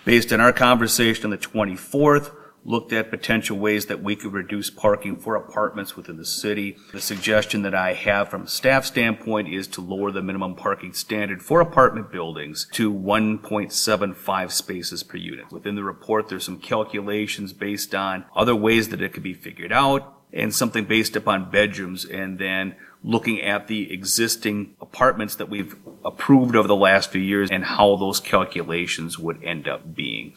Based on our conversation on the 24th, looked at potential ways that we could reduce parking for apartments within the city. The suggestion that I have from a staff standpoint is to lower the minimum parking standard for apartment buildings to 1.75 spaces per unit. Within the report, there's some calculations based on other ways that it could be figured out, and something based upon bedrooms, and then looking at the existing apartments that we've approved over the last few years and how those calculations would end up being.